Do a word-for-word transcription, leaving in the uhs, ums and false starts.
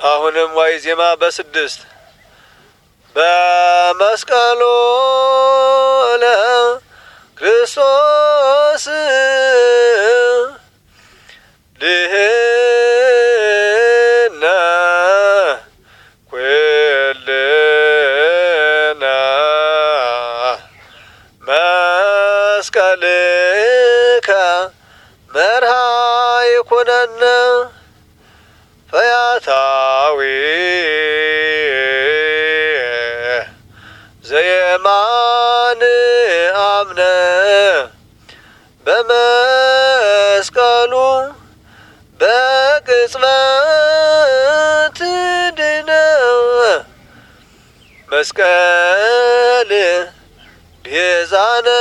አሁንም ዋይ ዜማ በስድስት በመስቀሉ ለክርስቶስ ድህነ ኩልና መስቀልከ መርሃ ይኩነነ ፈያታዊ ዘየማን አምነ በመስቀሉ በቅጽበት ድነ መስቀል ቤዛነ